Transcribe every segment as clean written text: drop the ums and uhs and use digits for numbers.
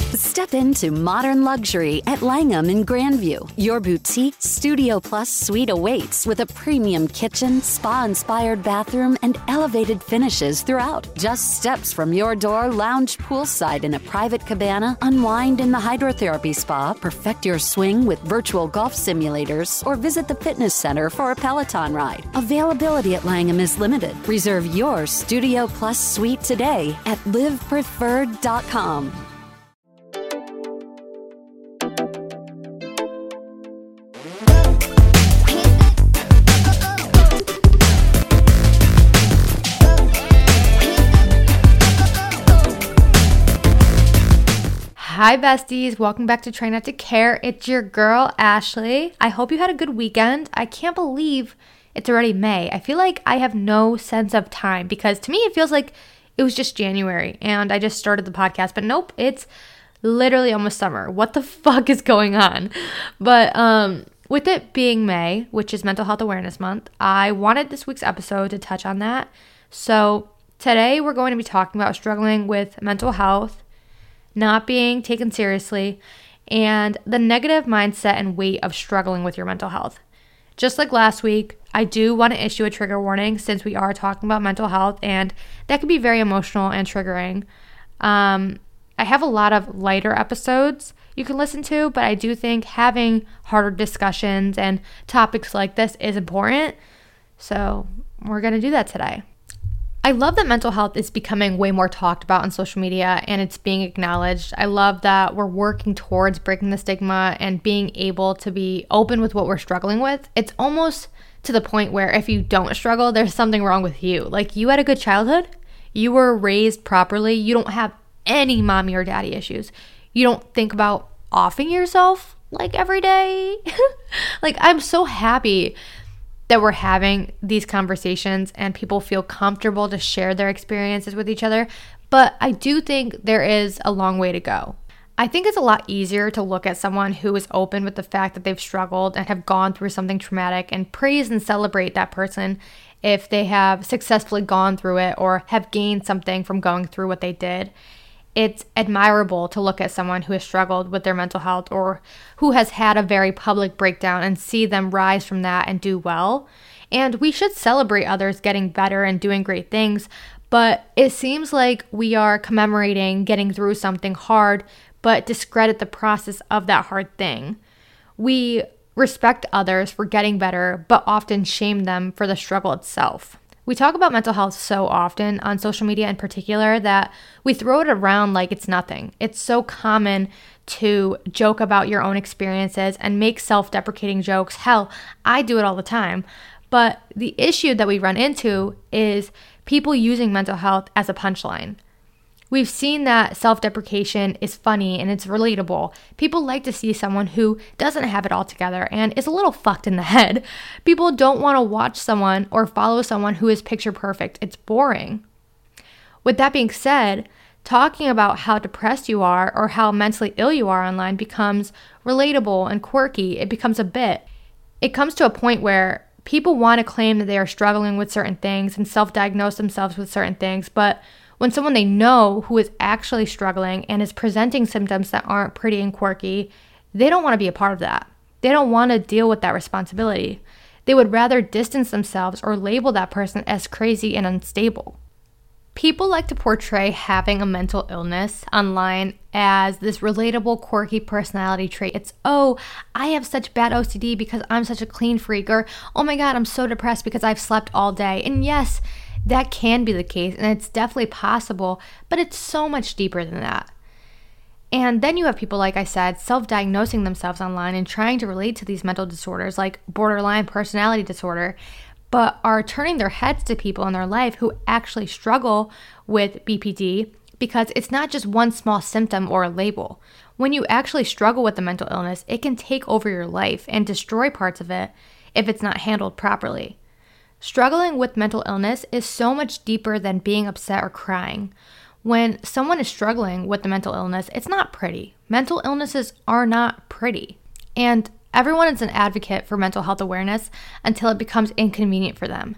Step into modern luxury at Langham in Grandview. Your boutique Studio Plus suite awaits with a premium kitchen, spa-inspired bathroom, and elevated finishes throughout. Just steps from your door, lounge poolside in a private cabana, unwind in the hydrotherapy spa, perfect your swing with virtual golf simulators, or visit the fitness center for a Peloton ride. Availability at Langham is limited. Reserve your Studio Plus suite today at livepreferred.com. Hi besties, welcome back to Try Not to Care. It's your girl, Ashley. I hope you had a good weekend. I can't believe it's already May. I feel like I have no sense of time because to me it feels like it was just January and I just started the podcast, but nope, it's literally almost summer. What the fuck is going on? But with it being May, which is Mental Health Awareness Month, I wanted this week's episode to touch on that. So today we're going to be talking about struggling with mental health, not being taken seriously, and the negative mindset and weight of struggling with your mental health. Just like last week, I do want to issue a trigger warning since we are talking about mental health, and that can be very emotional and triggering. I have a lot of lighter episodes you can listen to, but I do think having harder discussions and topics like this is important, so we're going to do that today. I love that mental health is becoming way more talked about on social media and it's being acknowledged. I love that we're working towards breaking the stigma and being able to be open with what we're struggling with. It's almost to the point where if you don't struggle, there's something wrong with you. Like, you had a good childhood, you were raised properly, you don't have any mommy or daddy issues. You don't think about offing yourself like every day. Like, I'm so happy that we're having these conversations and people feel comfortable to share their experiences with each other. But I do think there is a long way to go. I think it's a lot easier to look at someone who is open with the fact that they've struggled and have gone through something traumatic and praise and celebrate that person if they have successfully gone through it or have gained something from going through what they did. It's admirable to look at someone who has struggled with their mental health or who has had a very public breakdown and see them rise from that and do well. And we should celebrate others getting better and doing great things, but it seems like we are commemorating getting through something hard, but discredit the process of that hard thing. We respect others for getting better, but often shame them for the struggle itself. We talk about mental health so often on social media in particular that we throw it around like it's nothing. It's so common to joke about your own experiences and make self-deprecating jokes. Hell, I do it all the time. But the issue that we run into is people using mental health as a punchline. We've seen that self-deprecation is funny and it's relatable. People like to see someone who doesn't have it all together and is a little fucked in the head. People don't want to watch someone or follow someone who is picture perfect. It's boring. With that being said, talking about how depressed you are or how mentally ill you are online becomes relatable and quirky. It becomes a bit. It comes to a point where people want to claim that they are struggling with certain things and self-diagnose themselves with certain things, but when someone they know who is actually struggling and is presenting symptoms that aren't pretty and quirky, they don't want to be a part of that. They don't want to deal with that responsibility. They would rather distance themselves or label that person as crazy and unstable. People like to portray having a mental illness online as this relatable, quirky personality trait. It's, oh, I have such bad OCD because I'm such a clean freak, or, oh my God, I'm so depressed because I've slept all day. And yes, that can be the case, and it's definitely possible, but it's so much deeper than that. And then you have people, like I said, self-diagnosing themselves online and trying to relate to these mental disorders like borderline personality disorder, but are turning their heads to people in their life who actually struggle with BPD because it's not just one small symptom or a label. When you actually struggle with the mental illness, it can take over your life and destroy parts of it if it's not handled properly. Struggling with mental illness is so much deeper than being upset or crying. When someone is struggling with the mental illness, it's not pretty. Mental illnesses are not pretty. And everyone is an advocate for mental health awareness until it becomes inconvenient for them.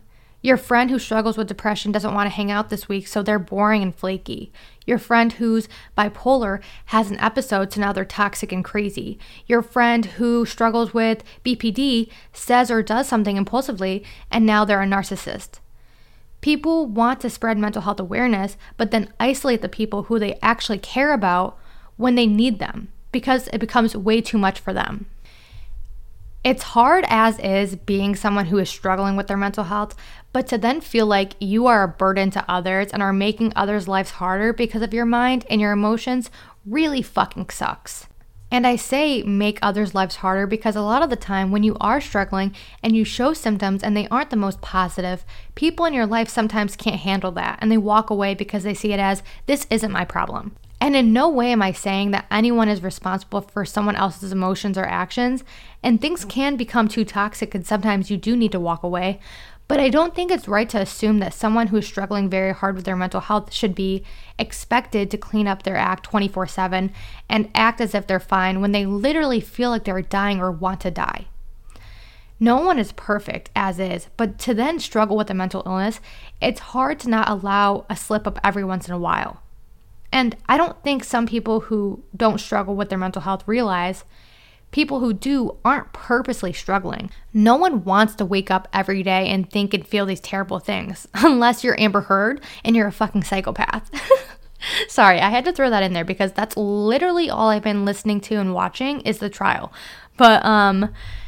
Your friend who struggles with depression doesn't want to hang out this week, so they're boring and flaky. Your friend who's bipolar has an episode, so now they're toxic and crazy. Your friend who struggles with BPD says or does something impulsively, and now they're a narcissist. People want to spread mental health awareness, but then isolate the people who they actually care about when they need them, because it becomes way too much for them. It's hard as is being someone who is struggling with their mental health, but to then feel like you are a burden to others and are making others' lives harder because of your mind and your emotions really fucking sucks. And I say make others' lives harder because a lot of the time when you are struggling and you show symptoms and they aren't the most positive, people in your life sometimes can't handle that and they walk away because they see it as, this isn't my problem. And in no way am I saying that anyone is responsible for someone else's emotions or actions, and things can become too toxic and sometimes you do need to walk away. But I don't think it's right to assume that someone who is struggling very hard with their mental health should be expected to clean up their act 24/7 and act as if they're fine when they literally feel like they're dying or want to die. No one is perfect as is, but to then struggle with a mental illness, it's hard to not allow a slip up every once in a while. And I don't think some people who don't struggle with their mental health realize people who do aren't purposely struggling. No one wants to wake up every day and think and feel these terrible things, unless you're Amber Heard and you're a fucking psychopath. Sorry, I had to throw that in there because that's literally all I've been listening to and watching is the trial. But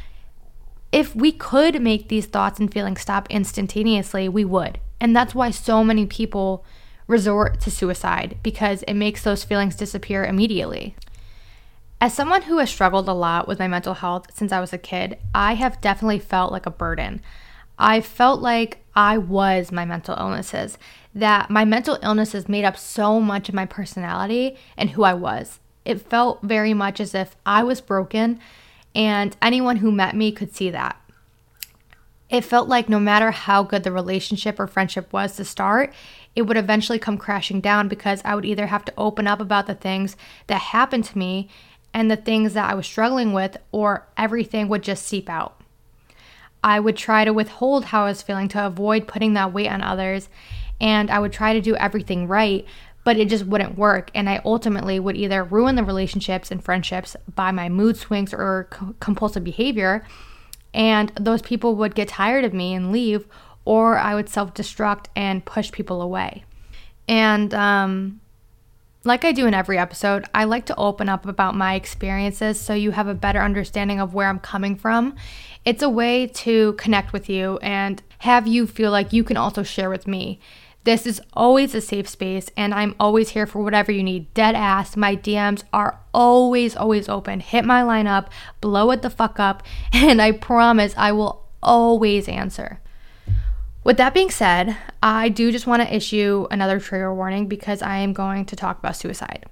if we could make these thoughts and feelings stop instantaneously, we would. And that's why so many people resort to suicide, because it makes those feelings disappear immediately. As someone who has struggled a lot with my mental health since I was a kid, I have definitely felt like a burden. I felt like I was my mental illnesses, that my mental illnesses made up so much of my personality and who I was. It felt very much as if I was broken and anyone who met me could see that. It felt like no matter how good the relationship or friendship was to start, it would eventually come crashing down because I would either have to open up about the things that happened to me and the things that I was struggling with, or everything would just seep out. I would try to withhold how I was feeling to avoid putting that weight on others, and I would try to do everything right, but it just wouldn't work, and I ultimately would either ruin the relationships and friendships by my mood swings or compulsive behavior, and those people would get tired of me and leave, or I would self-destruct and push people away. And like I do in every episode, I like to open up about my experiences so you have a better understanding of where I'm coming from. It's a way to connect with you and have you feel like you can also share with me. This is always a safe space, and I'm always here for whatever you need. Dead ass. My DMs are always open. Hit my line up, blow it the fuck up, and I promise I will always answer. With that being said, I do just want to issue another trigger warning because I am going to talk about suicide.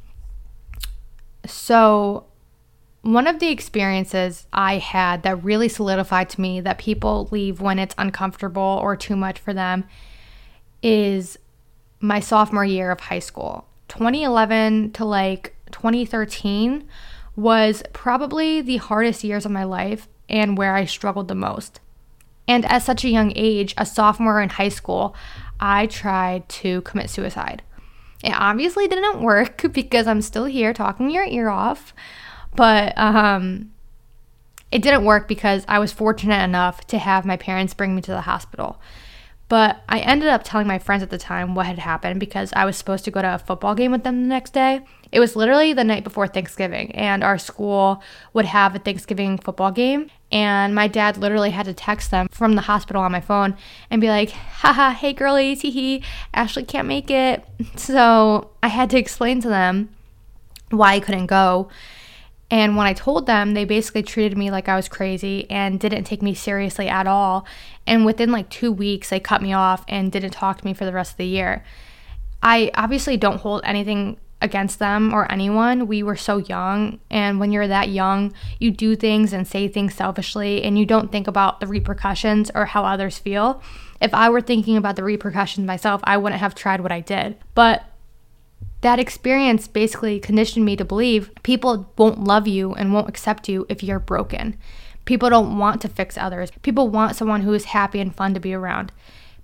So, one of the experiences I had that really solidified to me that people leave when it's uncomfortable or too much for them is my sophomore year of high school. 2011 to 2013 was probably the hardest years of my life and where I struggled the most. And at such a young age, a sophomore in high school, I tried to commit suicide. It obviously didn't work because I'm still here talking your ear off, but it didn't work because I was fortunate enough to have my parents bring me to the hospital. But I ended up telling my friends at the time what had happened because I was supposed to go to a football game with them the next day. It was literally the night before Thanksgiving, and our school would have a Thanksgiving football game. And my dad literally had to text them from the hospital on my phone and be like, haha, hey girlies, hee, Ashley can't make it. So I had to explain to them why I couldn't go. And when I told them, they basically treated me like I was crazy and didn't take me seriously at all. And within 2 weeks, they cut me off and didn't talk to me for the rest of the year. I obviously don't hold anything against them or anyone. We were so young, and when you're that young, you do things and say things selfishly, and you don't think about the repercussions or how others feel. If I were thinking about the repercussions myself, I wouldn't have tried what I did. But that experience basically conditioned me to believe people won't love you and won't accept you if you're broken. People don't want to fix others. People want someone who is happy and fun to be around.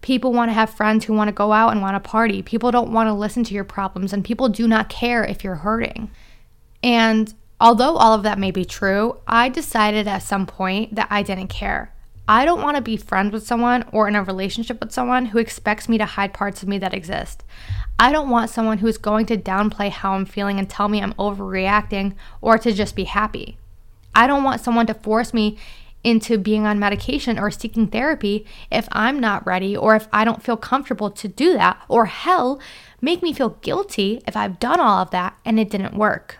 People want to have friends who want to go out and want to party. People don't want to listen to your problems, and people do not care if you're hurting. And although all of that may be true, I decided at some point that I didn't care. I don't want to be friends with someone or in a relationship with someone who expects me to hide parts of me that exist. I don't want someone who's going to downplay how I'm feeling and tell me I'm overreacting or to just be happy. I don't want someone to force me into being on medication or seeking therapy if I'm not ready or if I don't feel comfortable to do that, or hell, make me feel guilty if I've done all of that and it didn't work.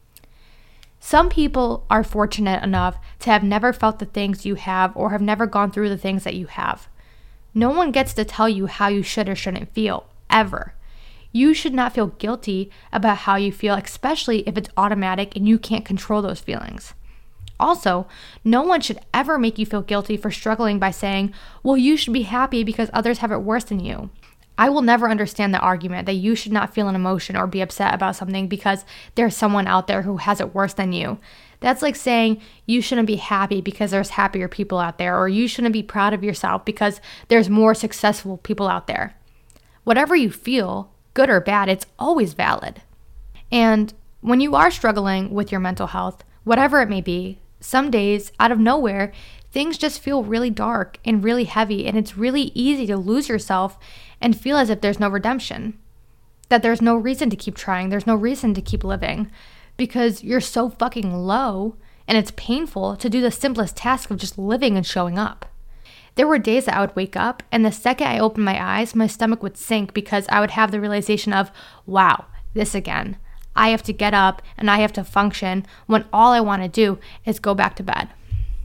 Some people are fortunate enough to have never felt the things you have or have never gone through the things that you have. No one gets to tell you how you should or shouldn't feel, ever. You should not feel guilty about how you feel, especially if it's automatic and you can't control those feelings. Also, no one should ever make you feel guilty for struggling by saying, well, you should be happy because others have it worse than you. I will never understand the argument that you should not feel an emotion or be upset about something because there's someone out there who has it worse than you. That's like saying you shouldn't be happy because there's happier people out there, or you shouldn't be proud of yourself because there's more successful people out there. Whatever you feel, good or bad, it's always valid. And when you are struggling with your mental health, whatever it may be, some days, out of nowhere, things just feel really dark and really heavy, and it's really easy to lose yourself and feel as if there's no redemption, that there's no reason to keep trying, there's no reason to keep living, because you're so fucking low, and it's painful to do the simplest task of just living and showing up. There were days that I would wake up, and the second I opened my eyes, my stomach would sink because I would have the realization of, wow, this again. I have to get up and I have to function when all I want to do is go back to bed.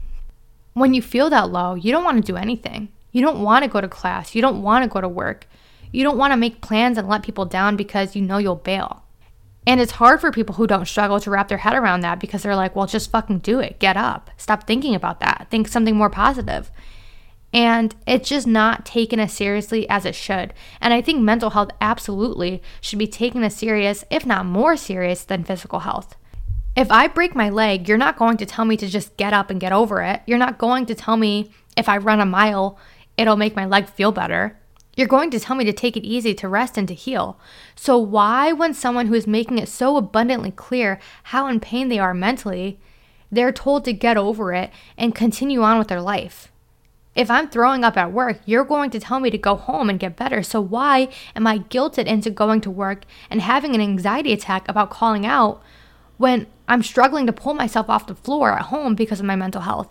When you feel that low, you don't want to do anything. You don't want to go to class. You don't want to go to work. You don't want to make plans and let people down because you know you'll bail. And it's hard for people who don't struggle to wrap their head around that because they're like, well, just fucking do it. Get up. Stop thinking about that. Think something more positive. And it's just not taken as seriously as it should. And I think mental health absolutely should be taken as serious, if not more serious, than physical health. If I break my leg, you're not going to tell me to just get up and get over it. You're not going to tell me if I run a mile, it'll make my leg feel better. You're going to tell me to take it easy, to rest and to heal. So why, when someone who is making it so abundantly clear how in pain they are mentally, they're told to get over it and continue on with their life? If I'm throwing up at work, you're going to tell me to go home and get better. So why am I guilted into going to work and having an anxiety attack about calling out when I'm struggling to pull myself off the floor at home because of my mental health?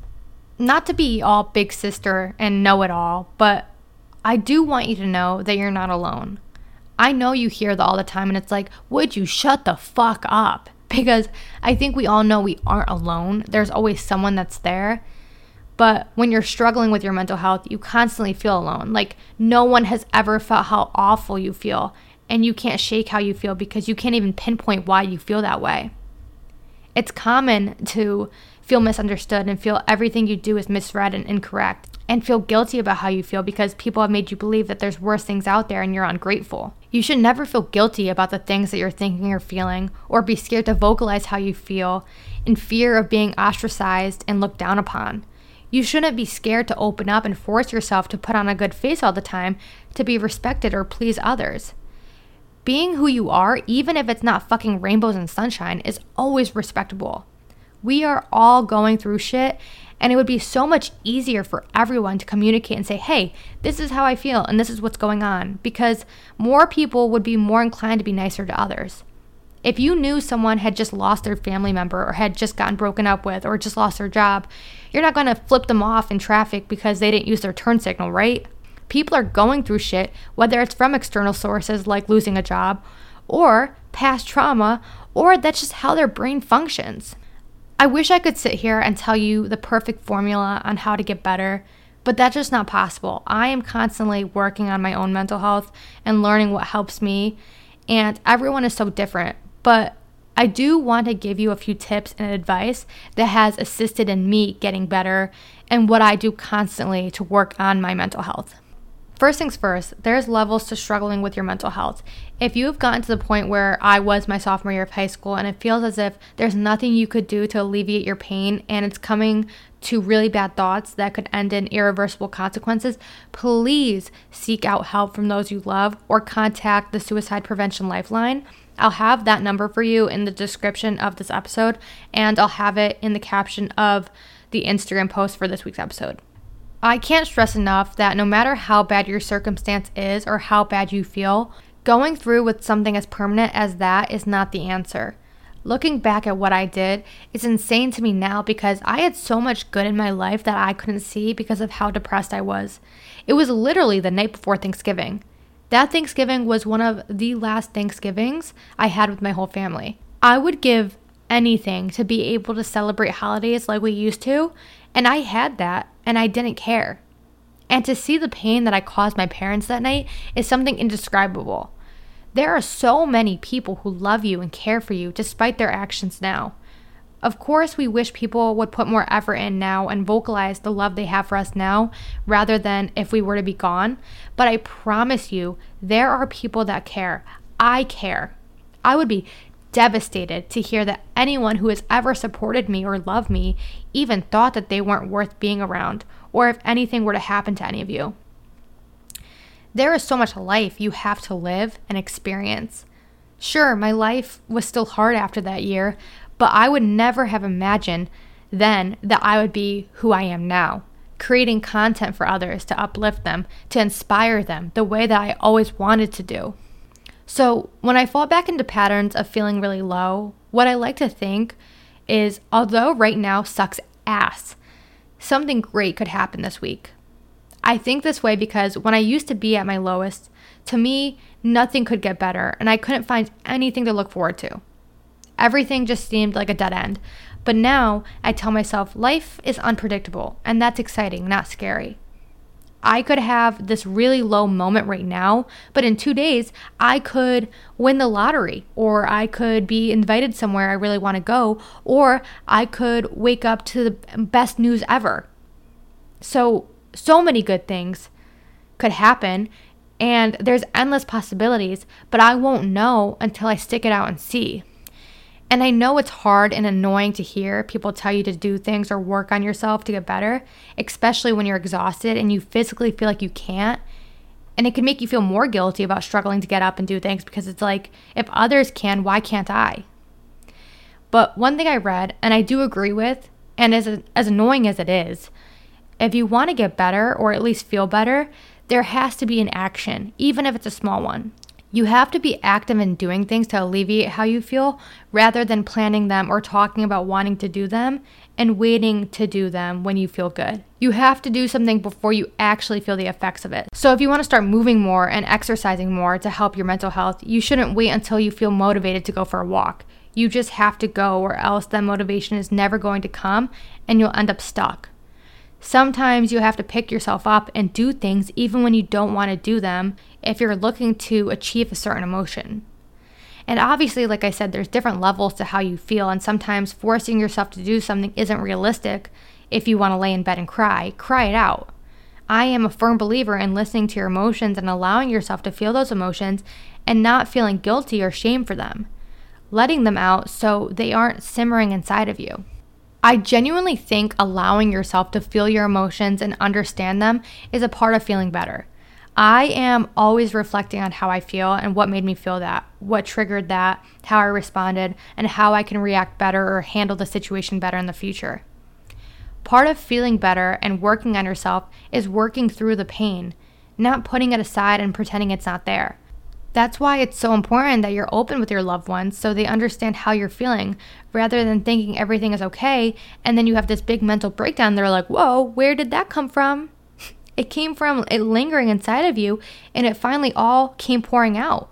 Not to be all big sister and know it all, but I do want you to know that you're not alone. I know you hear that all the time and it's like, would you shut the fuck up? Because I think we all know we aren't alone. There's always someone that's there. But when you're struggling with your mental health, you constantly feel alone. Like no one has ever felt how awful you feel, and you can't shake how you feel because you can't even pinpoint why you feel that way. It's common to feel misunderstood and feel everything you do is misread and incorrect, and feel guilty about how you feel because people have made you believe that there's worse things out there and you're ungrateful. You should never feel guilty about the things that you're thinking or feeling, or be scared to vocalize how you feel in fear of being ostracized and looked down upon. You shouldn't be scared to open up and force yourself to put on a good face all the time to be respected or please others. Being who you are, even if it's not fucking rainbows and sunshine, is always respectable. We are all going through shit, and it would be so much easier for everyone to communicate and say, hey, this is how I feel and this is what's going on, because more people would be more inclined to be nicer to others. If you knew someone had just lost their family member or had just gotten broken up with or just lost their job, you're not going to flip them off in traffic because they didn't use their turn signal, right? People are going through shit, whether it's from external sources like losing a job or past trauma, or that's just how their brain functions. I wish I could sit here and tell you the perfect formula on how to get better, but that's just not possible. I am constantly working on my own mental health and learning what helps me, and everyone is so different. But I do want to give you a few tips and advice that has assisted in me getting better and what I do constantly to work on my mental health. First things first, there's levels to struggling with your mental health. If you have gotten to the point where I was my sophomore year of high school and it feels as if there's nothing you could do to alleviate your pain and it's coming to really bad thoughts that could end in irreversible consequences, please seek out help from those you love or contact the Suicide Prevention Lifeline. I'll have that number for you in the description of this episode, and I'll have it in the caption of the Instagram post for this week's episode. I can't stress enough that no matter how bad your circumstance is or how bad you feel, going through with something as permanent as that is not the answer. Looking back at what I did, it's insane to me now because I had so much good in my life that I couldn't see because of how depressed I was. It was literally the night before Thanksgiving. That Thanksgiving was one of the last Thanksgivings I had with my whole family. I would give anything to be able to celebrate holidays like we used to, and I had that, and I didn't care. And to see the pain that I caused my parents that night is something indescribable. There are so many people who love you and care for you despite their actions now. Of course, we wish people would put more effort in now and vocalize the love they have for us now rather than if we were to be gone. But I promise you, there are people that care. I care. I would be devastated to hear that anyone who has ever supported me or loved me even thought that they weren't worth being around, or if anything were to happen to any of you. There is so much life you have to live and experience. Sure, my life was still hard after that year, but I would never have imagined then that I would be who I am now, creating content for others to uplift them, to inspire them the way that I always wanted to do. So when I fall back into patterns of feeling really low, what I like to think is, although right now sucks ass, something great could happen this week. I think this way because when I used to be at my lowest, to me, nothing could get better and I couldn't find anything to look forward to. Everything just seemed like a dead end. But now I tell myself life is unpredictable and that's exciting, not scary. I could have this really low moment right now, but in 2 days, I could win the lottery, or I could be invited somewhere I really want to go, or I could wake up to the best news ever. So many good things could happen, and there's endless possibilities, but I won't know until I stick it out and see. And I know it's hard and annoying to hear people tell you to do things or work on yourself to get better, especially when you're exhausted and you physically feel like you can't. And it can make you feel more guilty about struggling to get up and do things because it's like, if others can, why can't I? But one thing I read, and I do agree with, and as annoying as it is, if you want to get better or at least feel better, there has to be an action, even if it's a small one. You have to be active in doing things to alleviate how you feel rather than planning them or talking about wanting to do them and waiting to do them when you feel good. You have to do something before you actually feel the effects of it. So if you want to start moving more and exercising more to help your mental health, you shouldn't wait until you feel motivated to go for a walk. You just have to go, or else that motivation is never going to come and you'll end up stuck. Sometimes you have to pick yourself up and do things even when you don't want to do them if you're looking to achieve a certain emotion. And obviously, like I said, there's different levels to how you feel, and sometimes forcing yourself to do something isn't realistic. If you want to lay in bed and cry it out. I am a firm believer in listening to your emotions and allowing yourself to feel those emotions and not feeling guilty or shame for them. Letting them out so they aren't simmering inside of you. I genuinely think allowing yourself to feel your emotions and understand them is a part of feeling better. I am always reflecting on how I feel and what made me feel that, what triggered that, how I responded, and how I can react better or handle the situation better in the future. Part of feeling better and working on yourself is working through the pain, not putting it aside and pretending it's not there. That's why it's so important that you're open with your loved ones so they understand how you're feeling, rather than thinking everything is okay and then you have this big mental breakdown. They're like, whoa, where did that come from? It came from it lingering inside of you, and it finally all came pouring out.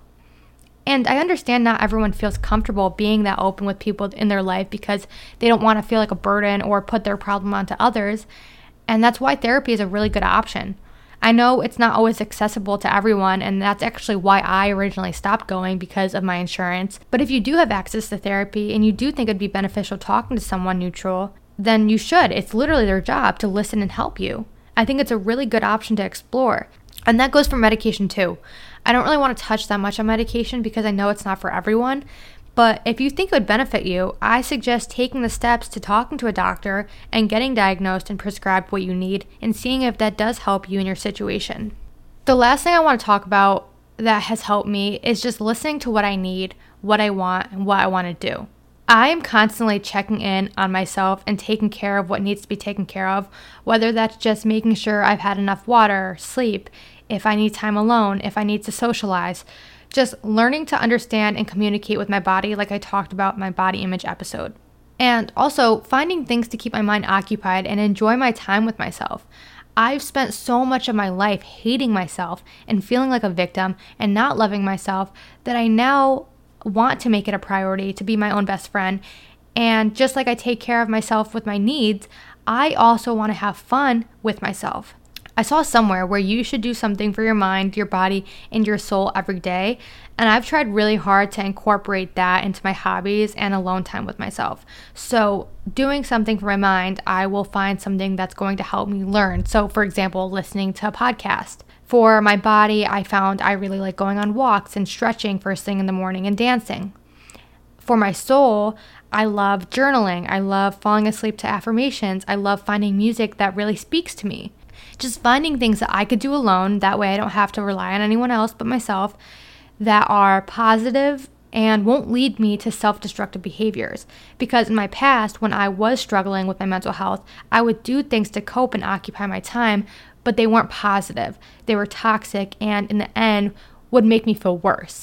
And I understand not everyone feels comfortable being that open with people in their life because they don't want to feel like a burden or put their problem onto others. And that's why therapy is a really good option. I know it's not always accessible to everyone, and that's actually why I originally stopped going because of my insurance. But if you do have access to therapy and you do think it'd be beneficial talking to someone neutral, then you should. It's literally their job to listen and help you. I think it's a really good option to explore. And that goes for medication too. I don't really want to touch that much on medication because I know it's not for everyone. But if you think it would benefit you, I suggest taking the steps to talking to a doctor and getting diagnosed and prescribed what you need and seeing if that does help you in your situation. The last thing I want to talk about that has helped me is just listening to what I need, what I want, and what I want to do. I am constantly checking in on myself and taking care of what needs to be taken care of, whether that's just making sure I've had enough water, sleep, if I need time alone, if I need to socialize. Just learning to understand and communicate with my body like I talked about in my body image episode. And also finding things to keep my mind occupied and enjoy my time with myself. I've spent so much of my life hating myself and feeling like a victim and not loving myself that I now want to make it a priority to be my own best friend. And just like I take care of myself with my needs, I also want to have fun with myself. I saw somewhere where you should do something for your mind, your body, and your soul every day. And I've tried really hard to incorporate that into my hobbies and alone time with myself. So doing something for my mind, I will find something that's going to help me learn. So for example, listening to a podcast. For my body, I found I really like going on walks and stretching first thing in the morning and dancing. For my soul, I love journaling. I love falling asleep to affirmations. I love finding music that really speaks to me. Just finding things that I could do alone, that way I don't have to rely on anyone else but myself, that are positive and won't lead me to self-destructive behaviors. Because in my past, when I was struggling with my mental health, I would do things to cope and occupy my time, but they weren't positive. They were toxic and in the end would make me feel worse.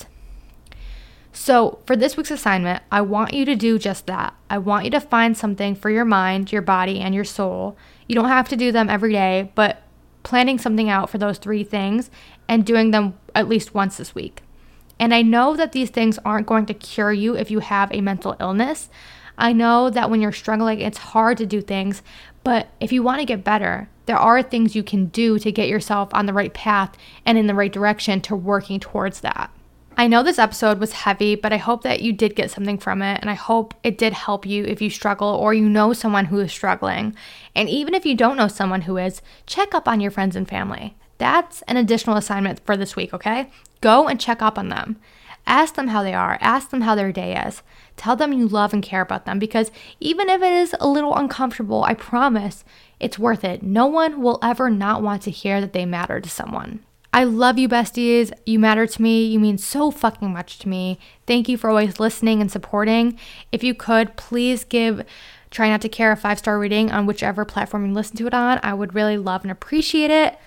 So for this week's assignment, I want you to do just that. I want you to find something for your mind, your body, and your soul. You don't have to do them every day, but planning something out for those 3 things and doing them at least once this week. And I know that these things aren't going to cure you if you have a mental illness. I know that when you're struggling, it's hard to do things, but if you want to get better, there are things you can do to get yourself on the right path and in the right direction to working towards that. I know this episode was heavy, but I hope that you did get something from it, and I hope it did help you if you struggle or you know someone who is struggling. And even if you don't know someone who is, check up on your friends and family. That's an additional assignment for this week, okay? Go and check up on them. Ask them how they are. Ask them how their day is. Tell them you love and care about them, because even if it is a little uncomfortable, I promise it's worth it. No one will ever not want to hear that they matter to someone. I love you, besties. You matter to me. You mean so fucking much to me. Thank you for always listening and supporting. If you could, please give Try Not to Care a 5-star rating on whichever platform you listen to it on. I would really love and appreciate it.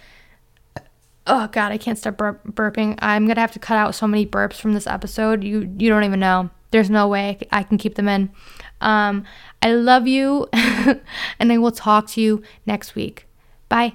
Oh God, I can't stop burping. I'm going to have to cut out so many burps from this episode. You don't even know. There's no way I can keep them in. I love you, and I will talk to you next week. Bye.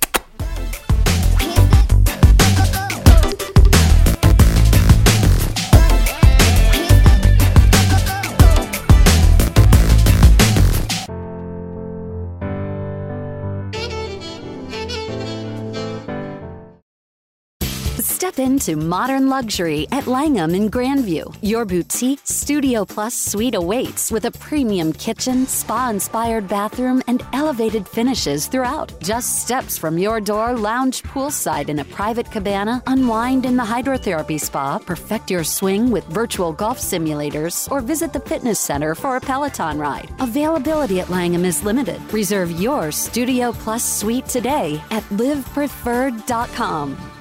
Step into modern luxury at Langham in Grandview. Your boutique Studio Plus suite awaits with a premium kitchen, spa-inspired bathroom, and elevated finishes throughout. Just steps from your door, lounge poolside in a private cabana, unwind in the hydrotherapy spa, perfect your swing with virtual golf simulators, or visit the fitness center for a Peloton ride. Availability at Langham is limited. Reserve your Studio Plus suite today at livepreferred.com.